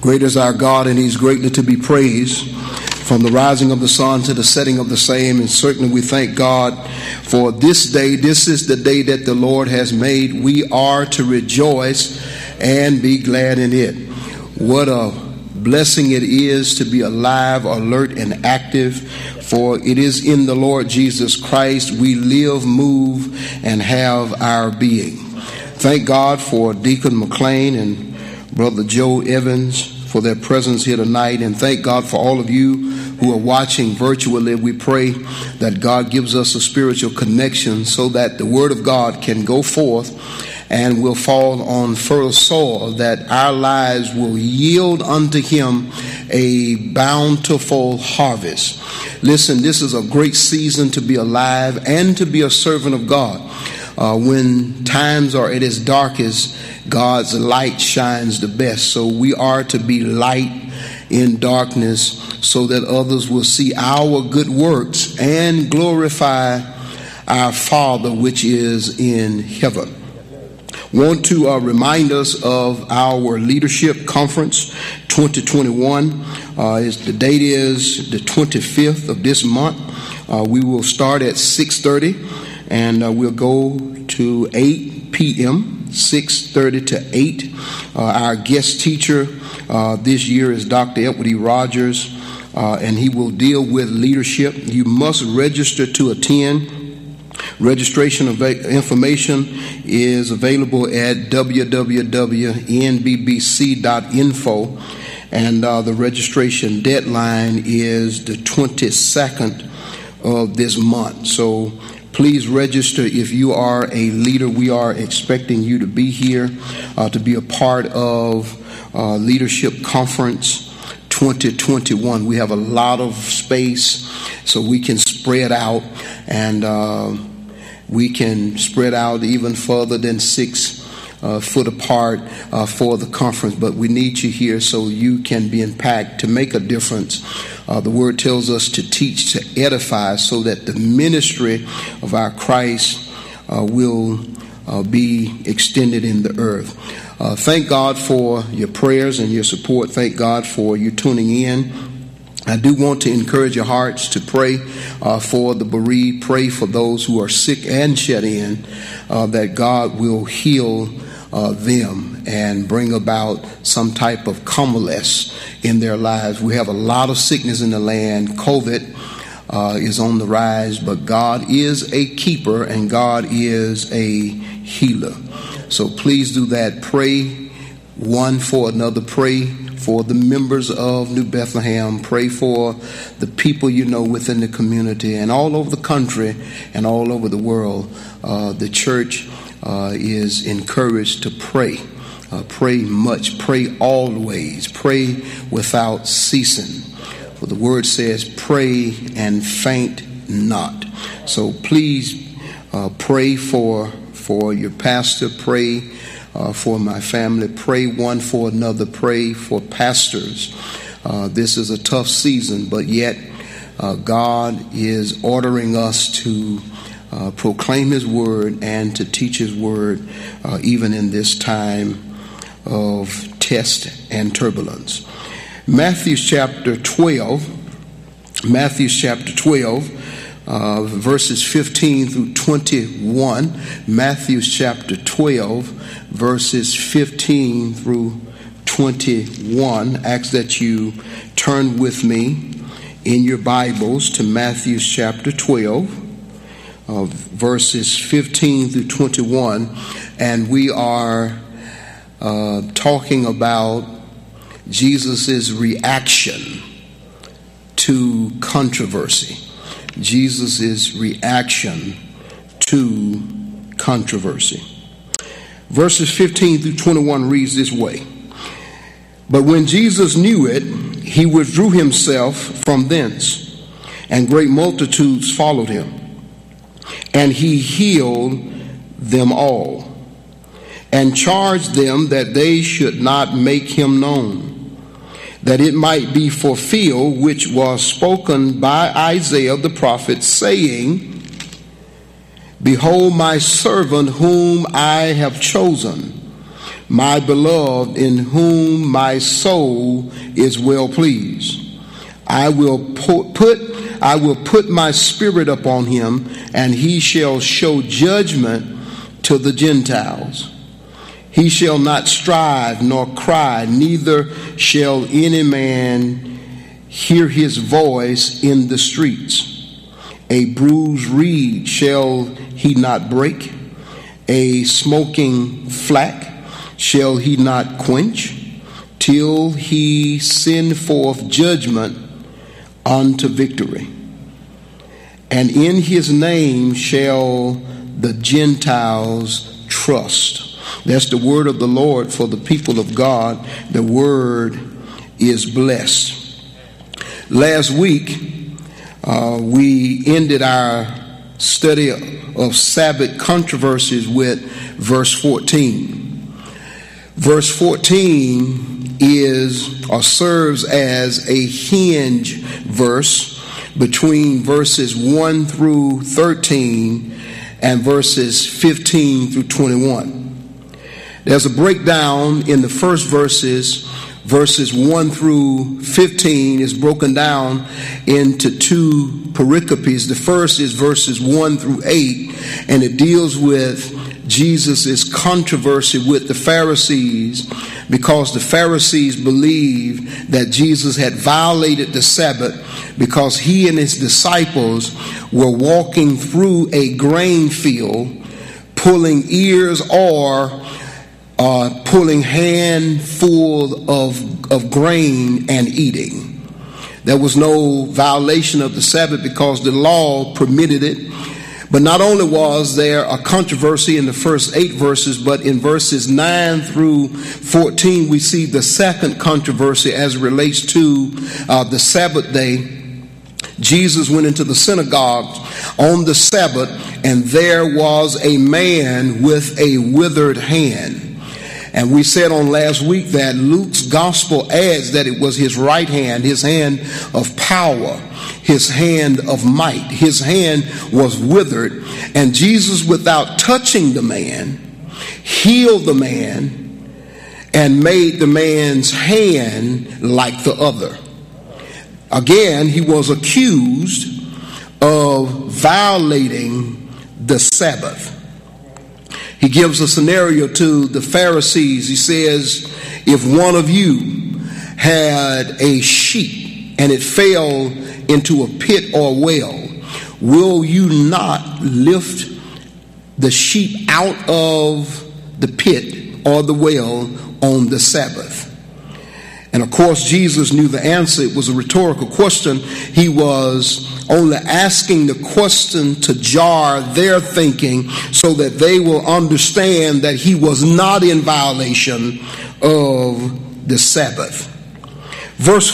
Great is our God, and he's greatly to be praised from the rising of the sun to the setting of the same. And certainly we thank God for this day. This is the day that the Lord has made. We are to rejoice and be glad in it. What a blessing it is to be alive, alert, and active, for it is in the Lord Jesus Christ we live, move, and have our being. Thank God for Deacon McLean and Brother Joe Evans for their presence here tonight, and thank God for all of you who are watching virtually. We pray that God gives us a spiritual connection so that the Word of God can go forth and will fall on fertile soil, that our lives will yield unto Him a bountiful harvest. Listen, this is a great season to be alive and to be a servant of God. When times are at its darkest, God's light shines the best. So we are to be light in darkness so that others will see our good works and glorify our Father which is in heaven. Want to remind us of our Leadership Conference 2021. The date is the 25th of this month. We will start at 6:30 and we'll go to 8 p.m., 6:30 to 8. Our guest teacher this year is Dr. Edward E. Rogers, and he will deal with leadership. You must register to attend. Registration information is available at www.nbbc.info, and the registration deadline is the 22nd of this month. So please register if you are a leader. We are expecting you to be here to be a part of Leadership Conference 2021. We have a lot of space so we can spread out, and we can spread out even further than 6 foot apart for the conference. But we need you here so you can be impacted, to make a difference. The word tells us to teach, to edify, so that the ministry of our Christ will be extended in the earth. Thank God for your prayers and your support. Thank God for you tuning in. I do want to encourage your hearts to pray for the bereaved. Pray for those who are sick and shut in, that God will heal them and bring about some type of convalescence in their lives. We have a lot of sickness in the land. COVID is on the rise, but God is a keeper and God is a healer. So please do that. Pray one for another. Pray for the members of New Bethlehem. Pray for the people you know within the community and all over the country and all over the world. The church is encouraged to pray. Pray much. Pray always. Pray without ceasing. For the word says, pray and faint not. So please pray for your pastor. Pray for my family. Pray one for another. Pray for pastors. This is a tough season, but yet God is ordering us to proclaim His word and to teach His word even in this time of test and turbulence. Matthew chapter 12, verses 15 through 21. Matthew chapter 12, verses 15 through 21. Ask that you turn with me in your Bibles to Matthew chapter 12, verses 15 through 21. And we are talking about Jesus' reaction to controversy. Jesus' reaction to controversy. Verses 15 through 21 reads this way. But when Jesus knew it, He withdrew Himself from thence, and great multitudes followed Him. And He healed them all, and charged them that they should not make Him known, that it might be fulfilled which was spoken by Isaiah the prophet, saying, Behold my servant whom I have chosen, my beloved, in whom my soul is well pleased. I will put my spirit upon him, and he shall show judgment to the Gentiles. He shall not strive nor cry, neither shall any man hear his voice in the streets. A bruised reed shall he not break, a smoking flax shall he not quench, till he send forth judgment unto victory. And in his name shall the Gentiles trust. That's the word of the Lord for the people of God. The word is blessed. Last week, we ended our study of Sabbath controversies with verse 14. Verse 14 is or serves as a hinge verse between verses 1 through 13 and verses 15 through 21. There's a breakdown in the first verses. Verses 1 through 15 is broken down into two pericopes. The first is verses 1 through 8, and it deals with Jesus' controversy with the Pharisees, because the Pharisees believed that Jesus had violated the Sabbath because he and his disciples were walking through a grain field, pulling ears or pulling handful of grain and eating. There was no violation of the Sabbath because the law permitted it. But not only was there a controversy in the first 8 verses, but in verses 9 through 14, we see the second controversy as it relates to the Sabbath day. Jesus went into the synagogue on the Sabbath, and there was a man with a withered hand. And we said on last week that Luke's gospel adds that it was his right hand, his hand of power, his hand of might. His hand was withered, and Jesus, without touching the man, healed the man and made the man's hand like the other. Again, he was accused of violating the Sabbath. He gives a scenario to the Pharisees. He says, if one of you had a sheep and it fell into a pit or well, will you not lift the sheep out of the pit or the well on the Sabbath? And of course, Jesus knew the answer. It was a rhetorical question. He was only asking the question to jar their thinking so that they will understand that he was not in violation of the Sabbath. Verse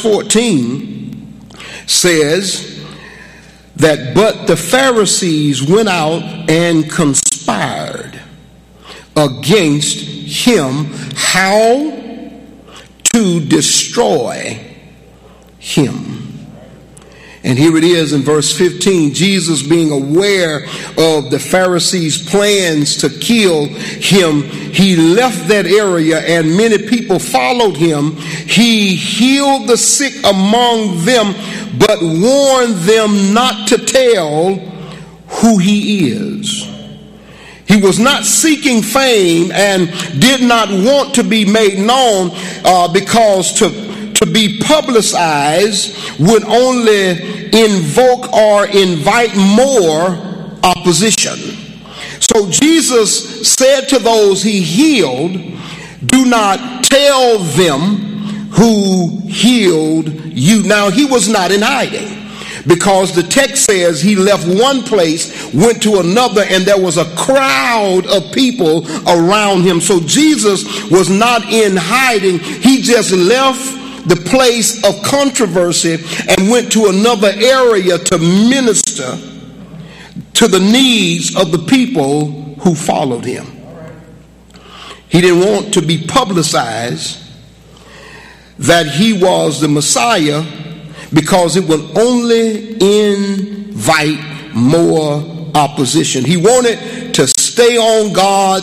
14 says that, but the Pharisees went out and conspired against him, how to destroy him. And here it is in verse 15, Jesus, being aware of the Pharisees' plans to kill him, he left that area and many people followed him. He healed the sick among them, but warned them not to tell who he is. He was not seeking fame and did not want to be made known because to be publicized would only invoke or invite more opposition. So Jesus said to those he healed, do not tell them who healed you. Now, he was not in hiding, because the text says he left one place, went to another, and there was a crowd of people around him. So Jesus was not in hiding. He just left the place of controversy and went to another area to minister to the needs of the people who followed him. He didn't want to be publicized that he was the Messiah, because it would only invite more opposition. He wanted to stay on God's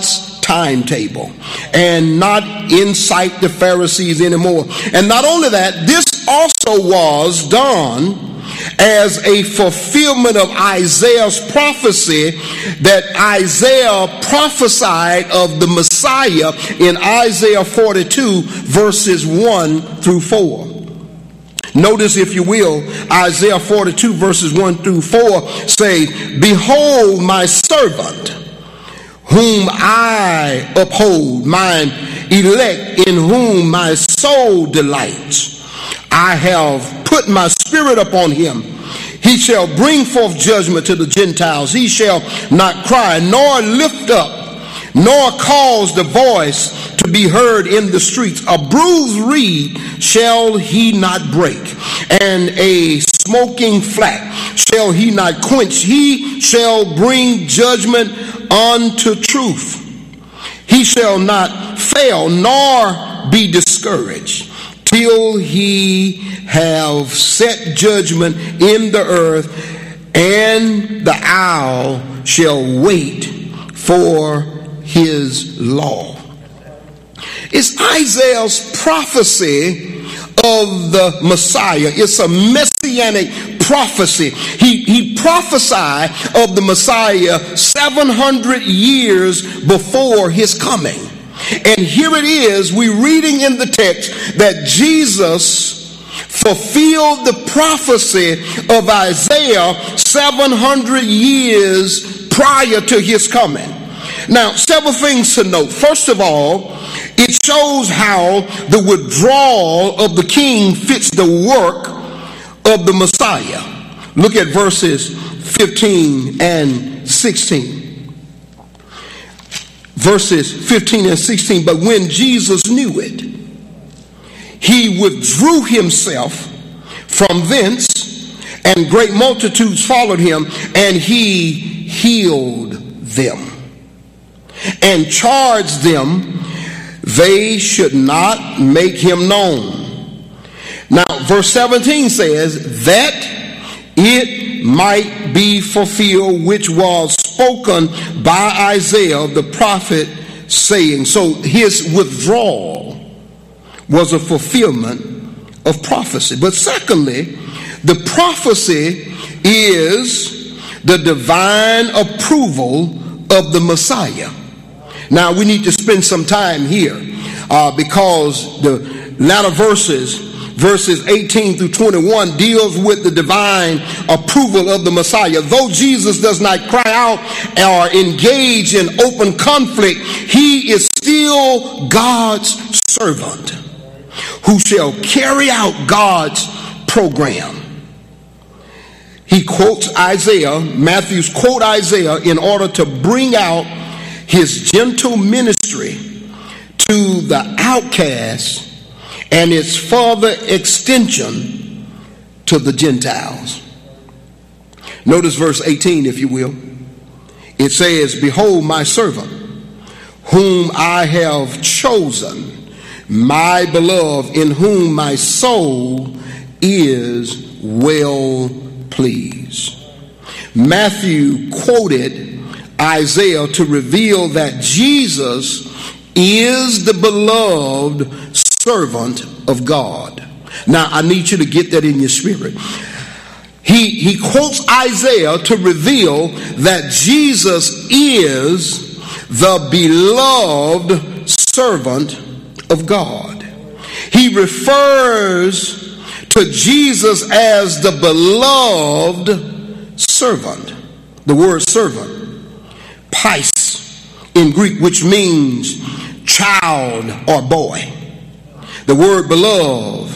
timetable and not incite the Pharisees anymore. And not only that, this also was done as a fulfillment of Isaiah's prophecy that Isaiah prophesied of the Messiah in Isaiah 42 verses 1 through 4. Notice, if you will, Isaiah 42 verses 1 through 4 say, "Behold my servant, whom I uphold, mine elect, in whom my soul delights. I have put my spirit upon him. He shall bring forth judgment to the Gentiles. He shall not cry, nor lift up, nor cause the voice to be heard in the streets. A bruised reed shall he not break, and a smoking flax shall he not quench. He shall bring judgment unto truth. He shall not fail, nor be discouraged, till he have set judgment in the earth, and the owl shall wait for his law." It's Isaiah's prophecy of the Messiah. It's a messianic prophecy. He prophesied of the Messiah 700 years before his coming. And here it is, we're reading in the text that Jesus fulfilled the prophecy of Isaiah 700 years prior to his coming. Now, several things to note. First of all, it shows how the withdrawal of the king fits the work of the Messiah. Look at verses 15 and 16. Verses 15 and 16, "But when Jesus knew it, he withdrew himself from thence, and great multitudes followed him, and he healed them, and charged them they should not make him known." Now, verse 17 says, "That it might be fulfilled which was spoken by Isaiah the prophet, saying." So his withdrawal was a fulfillment of prophecy. But secondly, the prophecy is the divine approval of the Messiah. Now, we need to spend some time here because the latter verses 18 through 21 deals with the divine approval of the Messiah. Though Jesus does not cry out or engage in open conflict, he is still God's servant who shall carry out God's program. He quotes Isaiah, Matthew's quote Isaiah in order to bring out his gentle ministry to the outcast and its further extension to the Gentiles. Notice verse 18, if you will. It says, "Behold my servant, whom I have chosen, my beloved, in whom my soul is well pleased." Matthew quoted Isaiah to reveal that Jesus is the beloved servant of God. Now, I need you to get that in your spirit. He quotes Isaiah to reveal that Jesus is the beloved servant of God. He refers to Jesus as the beloved servant. The word servant, pais in Greek, which means child or boy. The word beloved,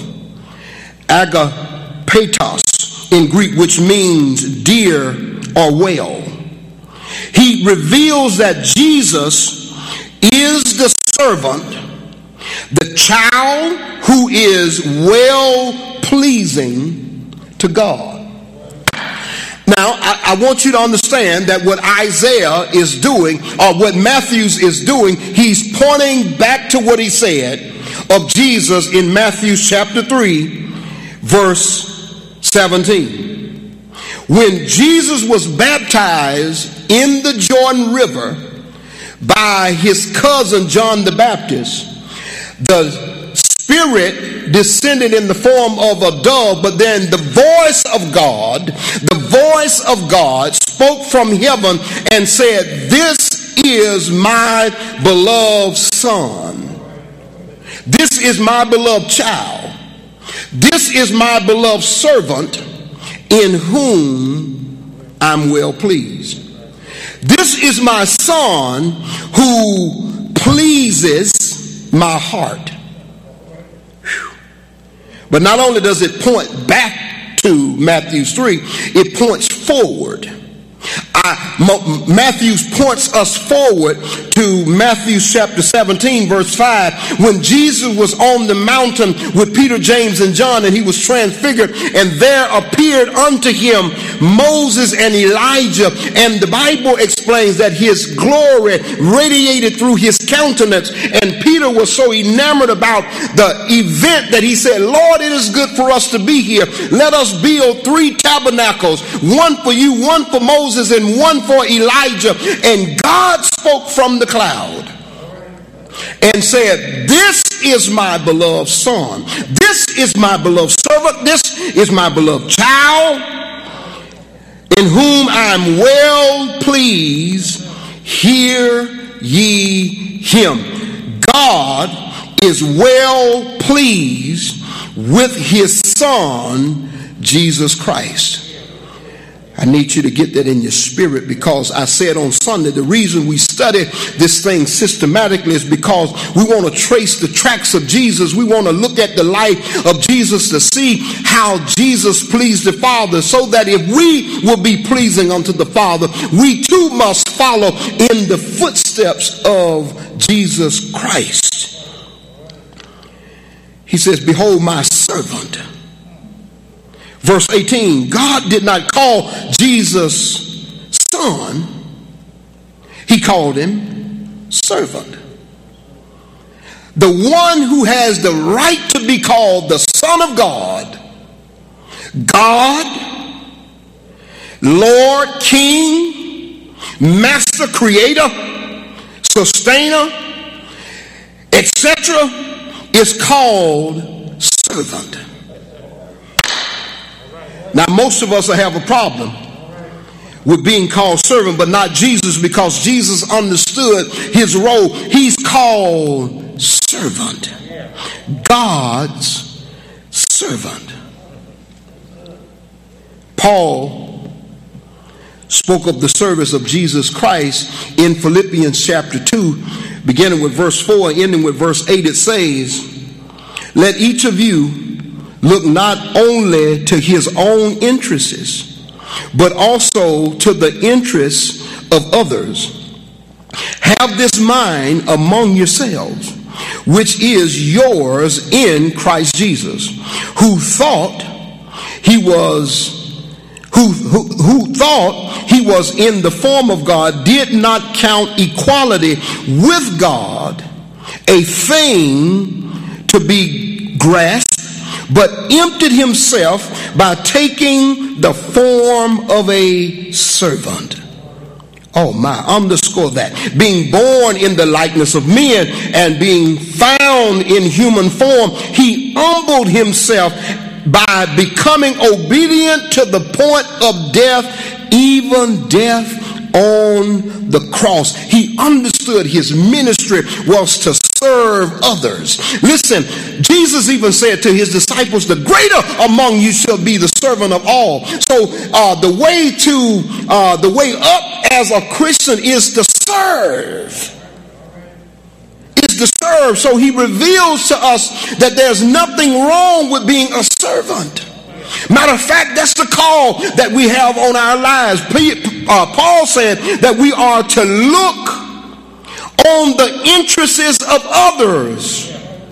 agapetos in Greek, which means dear or well. He reveals that Jesus is the servant, the child who is well pleasing to God. Now, I want you to understand that what Isaiah is doing, or what Matthew is doing, he's pointing back to what he said of Jesus in Matthew chapter 3, verse 17. When Jesus was baptized in the Jordan River by his cousin John the Baptist, the Spirit descended in the form of a dove, but then the voice of God spoke from heaven and said, "This is my beloved Son. This is my beloved child. This is my beloved servant in whom I'm well pleased. This is my Son who pleases my heart." But not only does it point back to Matthew 3, it points forward. Matthew points us forward to Matthew chapter 17 verse 5, when Jesus was on the mountain with Peter, James, and John, and he was transfigured, and there appeared unto him Moses and Elijah, and the Bible explains that his glory radiated through his countenance, and Peter was so enamored about the event that he said, "Lord, it is good for us to be here. Let us build 3 tabernacles, one for you, one for Moses, and one for Elijah." And God spoke from the cloud and said, "This is my beloved Son. This is my beloved servant. This is my beloved child, in whom I am well pleased. Hear ye him." God is well pleased with his Son, Jesus Christ. I need you to get that in your spirit, because I said on Sunday, the reason we study this thing systematically is because we want to trace the tracks of Jesus. We want to look at the life of Jesus to see how Jesus pleased the Father, so that if we will be pleasing unto the Father, we too must follow in the footsteps of Jesus Christ. He says, "Behold my servant." Verse 18, God did not call Jesus son. He called him servant. The one who has the right to be called the Son of God, God, Lord, King, Master, Creator, Sustainer, etc., is called servant. Now, most of us have a problem with being called servant, but not Jesus, because Jesus understood his role. He's called servant, God's servant. Paul spoke of the service of Jesus Christ in Philippians chapter 2, beginning with verse 4 and ending with verse 8. It says, "Let each of you look not only to his own interests, but also to the interests of others. Have this mind among yourselves, which is yours in Christ Jesus, who thought he was in the form of God, did not count equality with God a thing to be grasped, but emptied himself by taking the form of a servant." Oh my, underscore that. "Being born in the likeness of men, and being found in human form, he humbled himself by becoming obedient to the point of death, even death on the cross." He understood his ministry was to serve others. Listen, Jesus even said to his disciples, "The greater among you shall be the servant of all." So the way up as a Christian is to serve. Is to serve. So he reveals to us that there's nothing wrong with being a servant. Matter of fact, that's the call that we have on our lives. Paul said that we are to look on the interests of others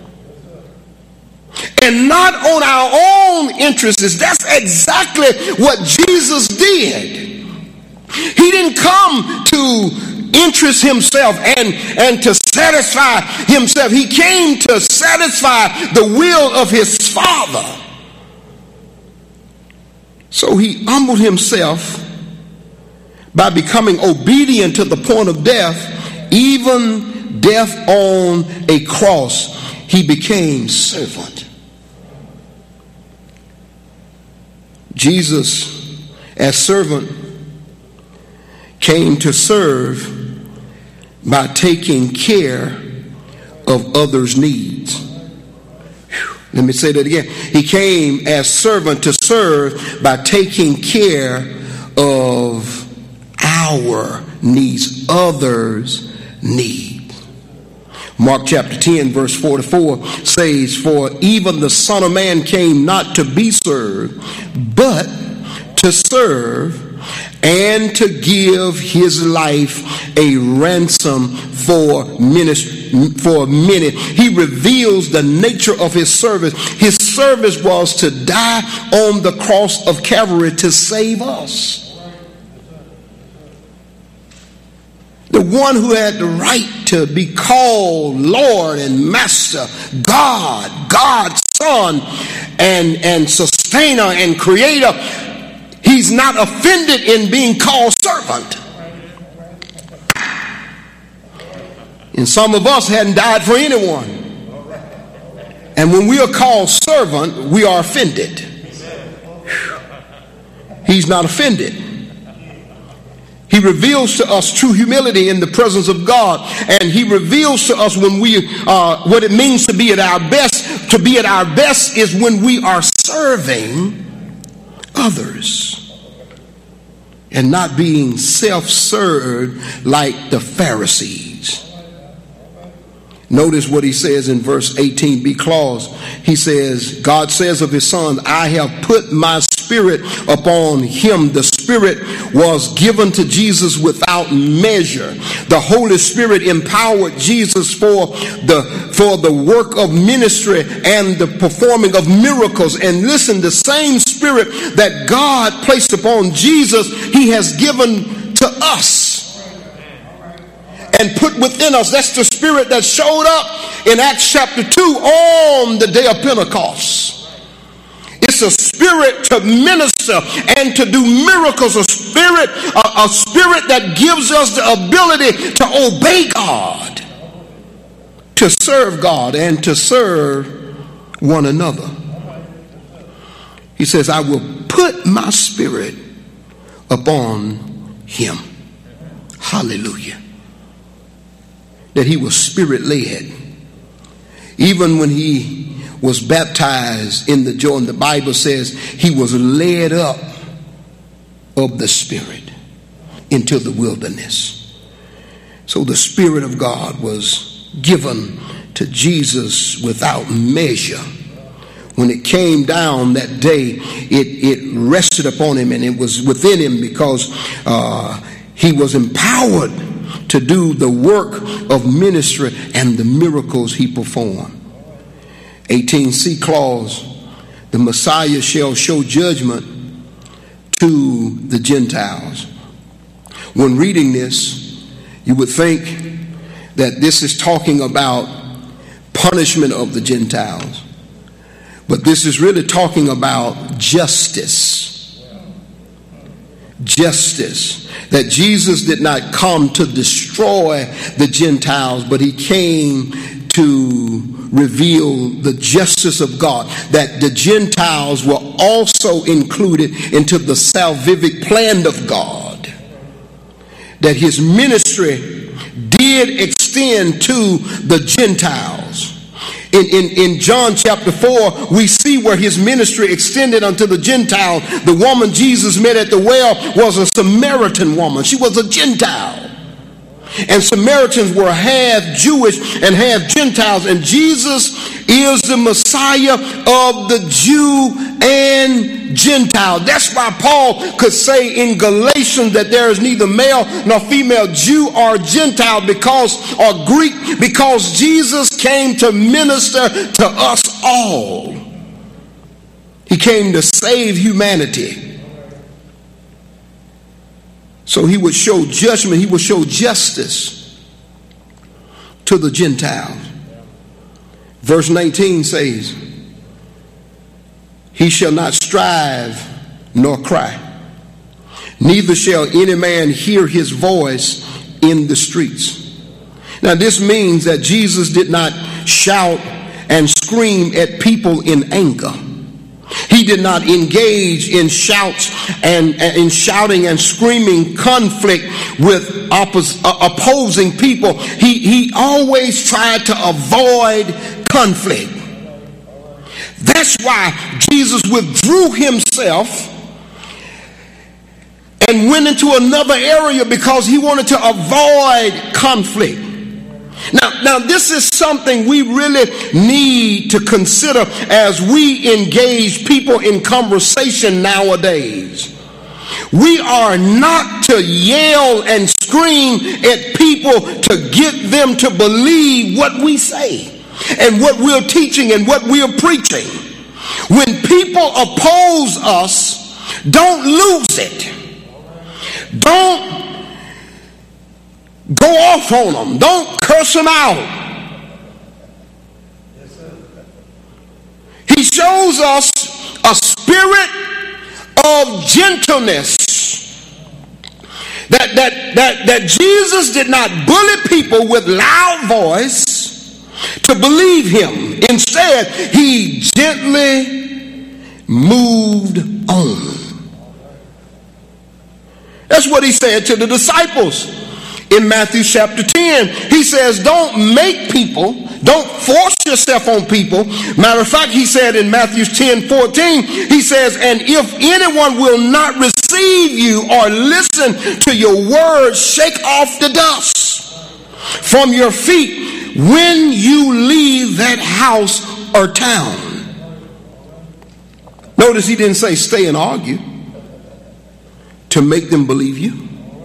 and not on our own interests. That's exactly what Jesus did. He didn't come to interest himself and to satisfy himself. He came to satisfy the will of his Father. So he humbled himself by becoming obedient to the point of death, even death on a cross, he became servant. Jesus, as servant, came to serve by taking care of others' needs. Let me say that again. He came as servant to serve by taking care of our needs, others' needs. Mark chapter 10 verse 44 says, "For even the Son of Man came not to be served, but to serve and to give his life a ransom for many." He reveals the nature of his service. His service was to die on the cross of Calvary to save us. The one who had the right to be called Lord and Master, God, God's Son, and Sustainer and Creator. He's not offended in being called servant. And some of us hadn't died for anyone. And when we are called servant, we are offended. He's not offended. He reveals to us true humility in the presence of God. And he reveals to us when we what it means to be at our best. To be at our best is when we are serving others and not being self-served like the Pharisees. Notice what he says in verse 18, because he says, God says of his Son, "I have put my Spirit upon him." The Spirit was given to Jesus without measure. The Holy Spirit empowered Jesus for the work of ministry and the performing of miracles. And listen, the same Spirit that God placed upon Jesus, he has given to us and put within us. That's the Spirit that showed up in Acts chapter 2 on the day of Pentecost. It's a Spirit to minister and to do miracles, a spirit that gives us the ability to obey God, to serve God, and to serve one another. He says, "I will put my Spirit upon him." Hallelujah. That he was Spirit-led. Even when he was baptized in the Jordan, the Bible says he was led up of the Spirit into the wilderness. So the Spirit of God was given to Jesus without measure. When it came down that day, it rested upon him, and it was within him because he was empowered to do the work of ministry and the miracles he performed. 18C clause, the Messiah shall show judgment to the Gentiles. When reading this, you would think that this is talking about punishment of the Gentiles. But this is really talking about justice. Justice. That Jesus did not come to destroy the Gentiles, but he came to reveal the justice of God. That the Gentiles were also included into the salvific plan of God. That his ministry did extend to the Gentiles. In John chapter 4, we see where his ministry extended unto the Gentiles. The woman Jesus met at the well was a Samaritan woman. She was a Gentile. And Samaritans were half Jewish and half Gentiles. And Jesus is the Messiah of the Jew and Gentile. That's why Paul could say in Galatians that there is neither male nor female, Jew or Gentile, or Greek, because Jesus came to minister to us all. He came to save humanity. So he would show judgment, he would show justice to the Gentiles. Verse 19 says, "He shall not strive nor cry, neither shall any man hear his voice in the streets. Now, this means that Jesus did not shout and scream at people in anger. He did not engage in shouts and in shouting and screaming conflict with opposing people. He always tried to avoid conflict. That's why Jesus withdrew himself and went into another area, because he wanted to avoid conflict. Now, this is something we really need to consider as we engage people in conversation nowadays. We are not to yell and scream at people to get them to believe what we say and what we're teaching and what we're preaching. When people oppose us, don't lose it. Don't go off on them. Don't curse them out. He shows us a spirit of gentleness. That Jesus did not bully people with loud voice to believe him. Instead, he gently moved on. That's what he said to the disciples. In Matthew chapter 10, he says, don't make people, don't force yourself on people. Matter of fact, he said in Matthew 10:14, he says, and if anyone will not receive you or listen to your words, shake off the dust from your feet when you leave that house or town. Notice he didn't say stay and argue to make them believe you.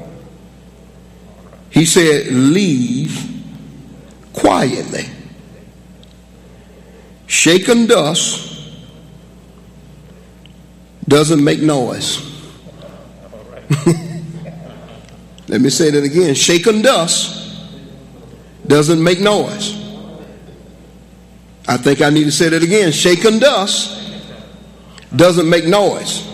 He said, leave quietly. Shaken dust doesn't make noise. Let me say that again. Shaken dust doesn't make noise. I think I need to say that again. Shaken dust doesn't make noise.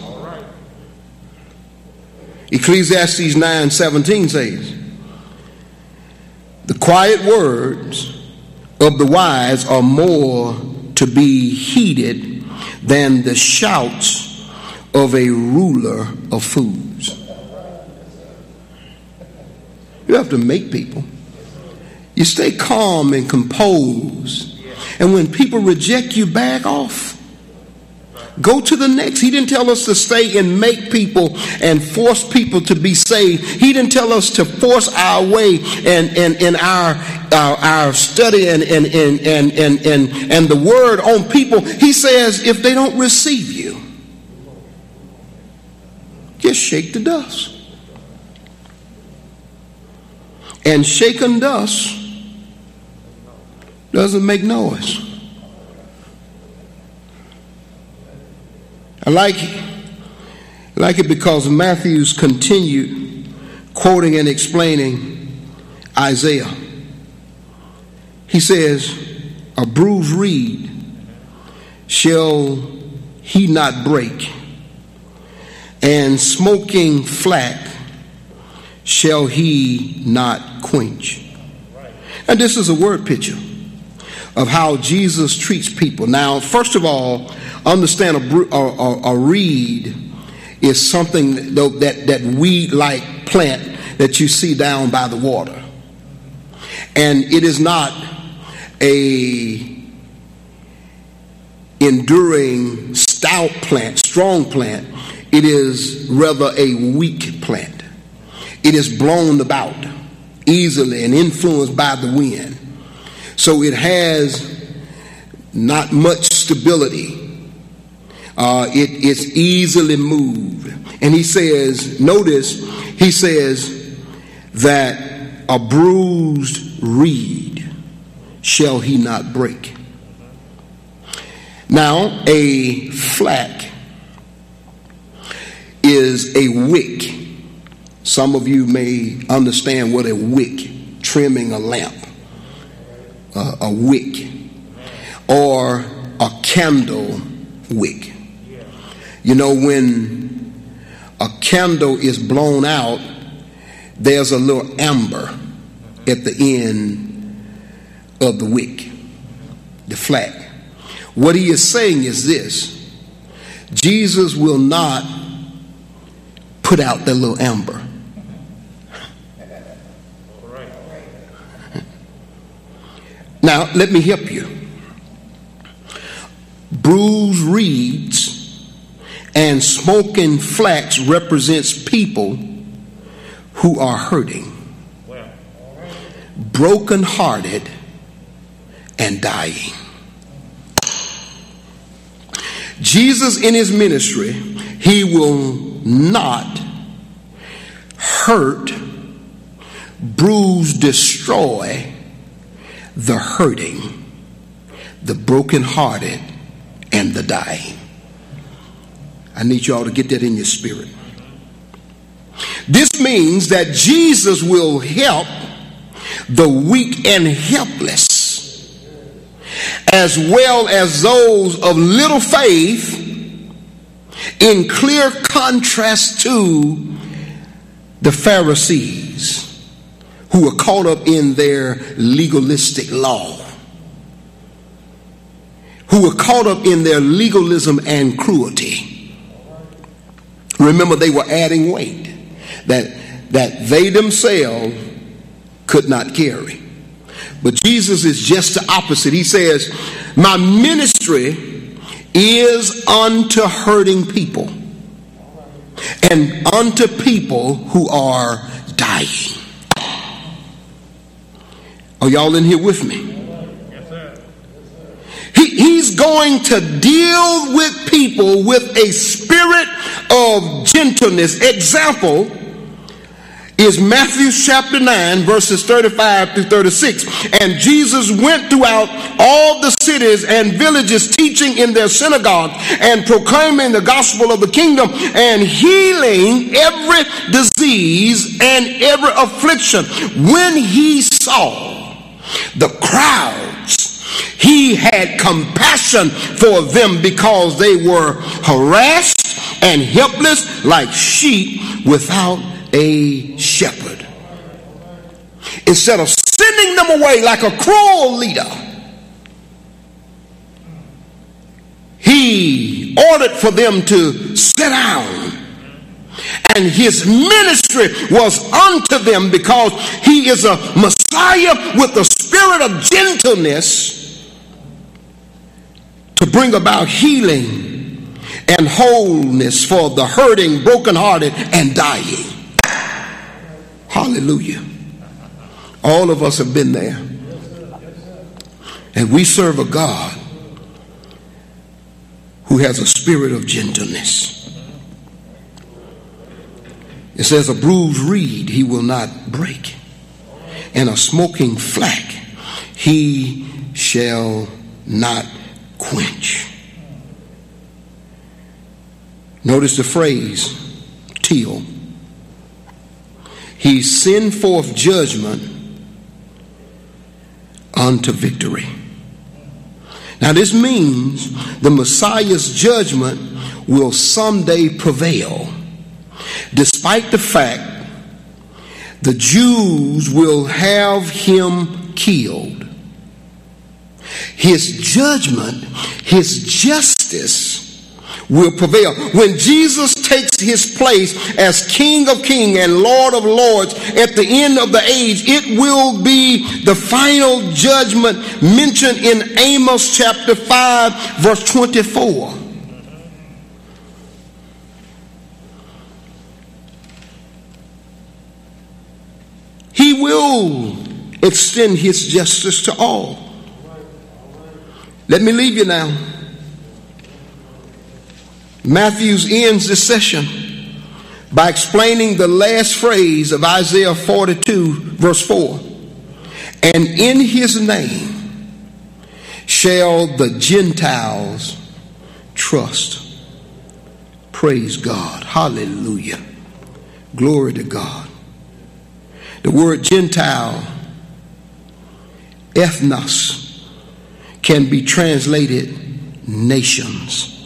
Ecclesiastes 9:17 says, the quiet words of the wise are more to be heeded than the shouts of a ruler of fools. You have to make people. You stay calm and composed. And when people reject you, back off. Go to the next. He didn't tell us to stay and make people and force people to be saved. He didn't tell us to force our way and our study and the word on people. He says if they don't receive you, just shake the dust. And shaken dust doesn't make noise. I like it because Matthew's continued quoting and explaining Isaiah. He says, a bruised reed shall he not break, and smoking flax shall he not quench. And this is a word picture of how Jesus treats people. Now, first of all, understand a reed is something that weed-like plant that you see down by the water. And it is not a enduring stout plant, strong plant. It is rather a weak plant. It is blown about easily and influenced by the wind. So it has not much stability. It's easily moved. And he says, notice, he says that a bruised reed shall he not break. Now, a flax is a wick. Some of you may understand what a wick, trimming a lamp, a wick, or a candle wick. You know, when a candle is blown out, there's a little amber at the end of the wick, the flag. What he is saying is this: Jesus will not put out the little amber. Now, let me help you. Bruised reeds and smoking flax represents people who are hurting, brokenhearted, and dying. Jesus in his ministry, he will not hurt, bruise, destroy the hurting, the brokenhearted, and the dying. I need you all to get that in your spirit. This means that Jesus will help the weak and helpless, as well as those of little faith, in clear contrast to the Pharisees, who were caught up in their legalistic law, who were caught up in their legalism and cruelty. Remember, they were adding weight that they themselves could not carry. But Jesus is just the opposite. He says, my ministry is unto hurting people and unto people who are dying. Are y'all in here with me? He's going to deal with people with a spirit of gentleness. Example is Matthew chapter 9, verses 35 through 36. And Jesus went throughout all the cities and villages, teaching in their synagogues and proclaiming the gospel of the kingdom and healing every disease and every affliction. When he saw the crowds, he had compassion for them because they were harassed and helpless like sheep without a shepherd. Instead of sending them away like a cruel leader, he ordered for them to sit down. And his ministry was unto them because he is a Messiah with the spirit of gentleness to bring about healing and wholeness for the hurting, brokenhearted, and dying. Hallelujah. All of us have been there. And we serve a God who has a spirit of gentleness. It says, a bruised reed he will not break, and a smoking flax he shall not quench. Notice the phrase, till. He send forth judgment unto victory. Now this means the Messiah's judgment will someday prevail, despite the fact the Jews will have him killed. His judgment, his justice will prevail. When Jesus takes his place as King of Kings and Lord of Lords at the end of the age, it will be the final judgment mentioned in Amos chapter 5, verse 24. He will extend his justice to all. Let me leave you now. Matthew ends this session by explaining the last phrase of Isaiah 42, verse 4. And in his name shall the Gentiles trust. Praise God. Hallelujah. Glory to God. The word Gentile, ethnos, can be translated nations.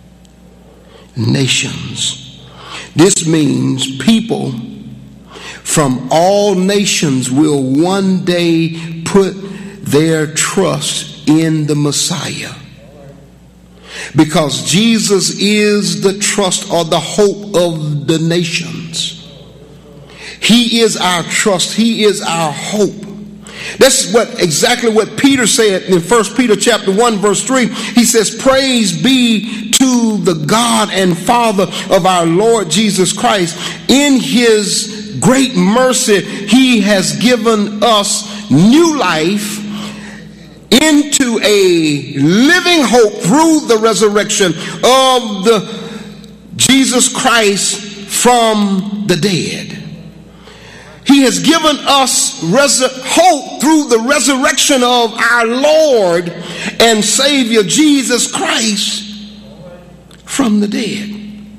Nations. This means people from all nations will one day put their trust in the Messiah. Because Jesus is the trust or the hope of the nations. He is our trust. He is our hope. That's exactly what Peter said in 1 Peter chapter 1 verse 3. He says, praise be to the God and Father of our Lord Jesus Christ. In his great mercy, he has given us new life into a living hope through the resurrection of Jesus Christ from the dead. He has given us hope through the resurrection of our Lord and Savior Jesus Christ from the dead.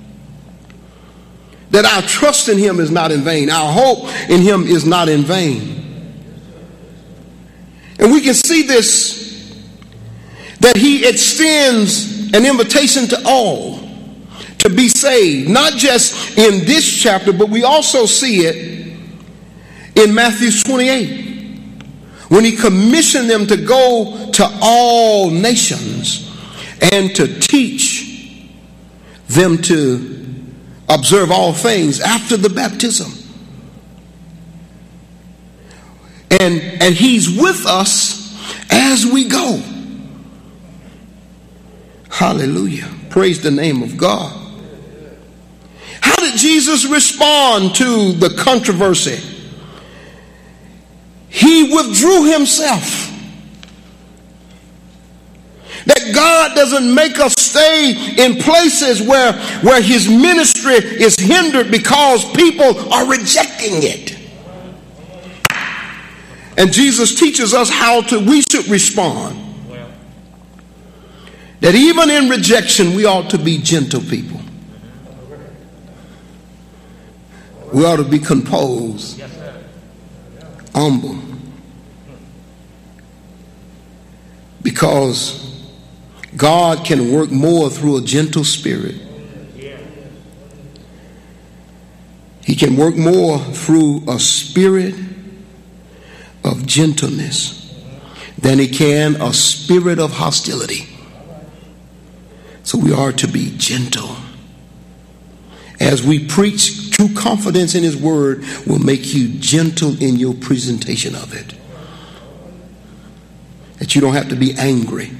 That our trust in him is not in vain. Our hope in him is not in vain. And we can see this, that he extends an invitation to all to be saved. Not just in this chapter, but we also see it in Matthew 28, when he commissioned them to go to all nations and to teach them to observe all things after the baptism. And he's with us as we go. Hallelujah. Praise the name of God. How did Jesus respond to the controversy? He withdrew himself. That God doesn't make us stay in places where his ministry is hindered because people are rejecting it. And Jesus teaches us how we should respond. That even in rejection, we ought to be gentle people. We ought to be composed, humble. Because God can work more through a gentle spirit. He can work more through a spirit of gentleness than he can a spirit of hostility. So we are to be gentle. As we preach, true confidence in his word will make you gentle in your presentation of it. That you don't have to be angry.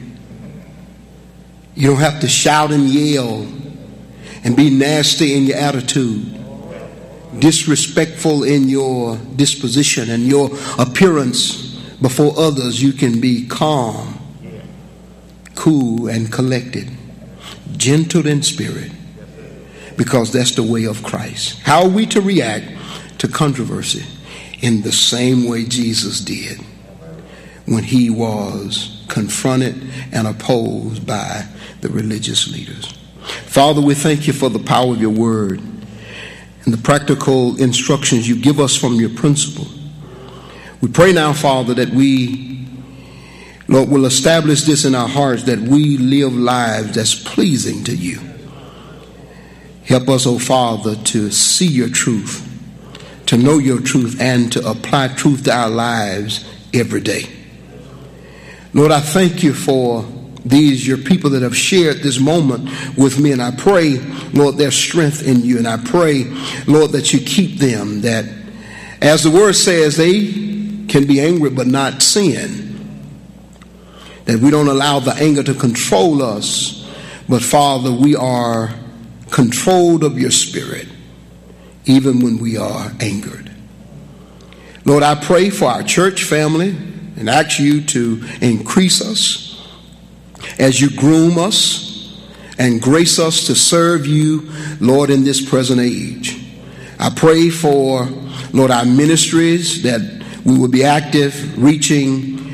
You don't have to shout and yell and be nasty in your attitude, disrespectful in your disposition and your appearance before others. You can be calm, cool, and collected, gentle in spirit, because that's the way of Christ. How are we to react to controversy? In the same way Jesus did when he was confronted and opposed by the religious leaders. Father, we thank you for the power of your word and the practical instructions you give us from your principle. We pray now, Father, that we, Lord, will establish this in our hearts, that we live lives that's pleasing to you. Help us, oh Father, to see your truth, to know your truth, and to apply truth to our lives every day. Lord, I thank you for these, your people that have shared this moment with me. And I pray, Lord, their strength in you. And I pray, Lord, that you keep them, that as the word says, they can be angry but not sin. That we don't allow the anger to control us. But Father, we are controlled of your spirit, even when we are angered. Lord, I pray for our church family and ask you to increase us as you groom us and grace us to serve you, Lord, in this present age. I pray for, Lord, our ministries, that we will be active, reaching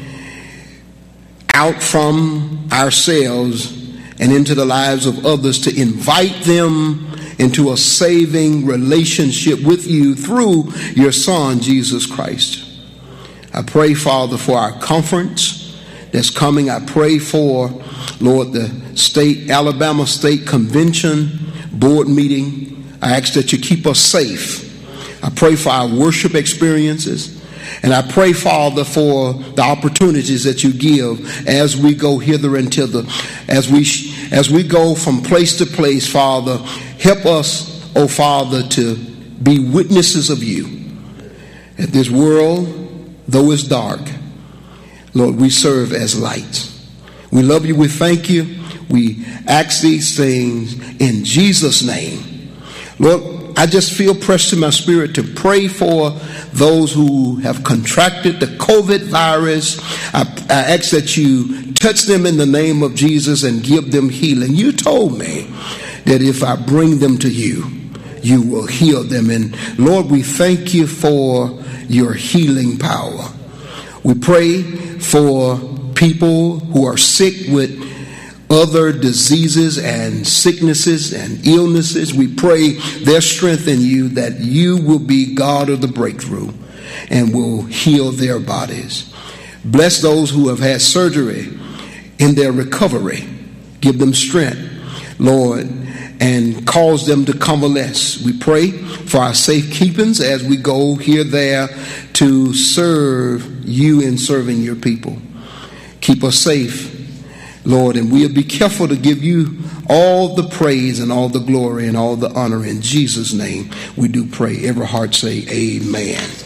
out from ourselves and into the lives of others to invite them into a saving relationship with you through your Son, Jesus Christ. I pray, Father, for our conference that's coming. I pray for, Lord, the Alabama State Convention board meeting. I ask that you keep us safe. I pray for our worship experiences. And I pray, Father, for the opportunities that you give as we go hither and thither, as we go from place to place, Father. Help us, oh Father, to be witnesses of you. That this world, though it's dark, Lord, we serve as lights. We love you. We thank you. We ask these things in Jesus' name. Lord, I just feel pressed in my spirit to pray for those who have contracted the COVID virus. I ask that you touch them in the name of Jesus and give them healing. You told me that if I bring them to you, you will heal them. And Lord, we thank you for your healing power. We pray for people who are sick with other diseases and sicknesses and illnesses. We pray their strength in you, that you will be God of the breakthrough and will heal their bodies. Bless those who have had surgery in their recovery. Give them strength, Lord, and cause them to convalesce. We pray for our safekeepings as we go here, there to serve you in serving your people. Keep us safe, Lord, and we'll be careful to give you all the praise and all the glory and all the honor. In Jesus' name we do pray. Every heart say amen.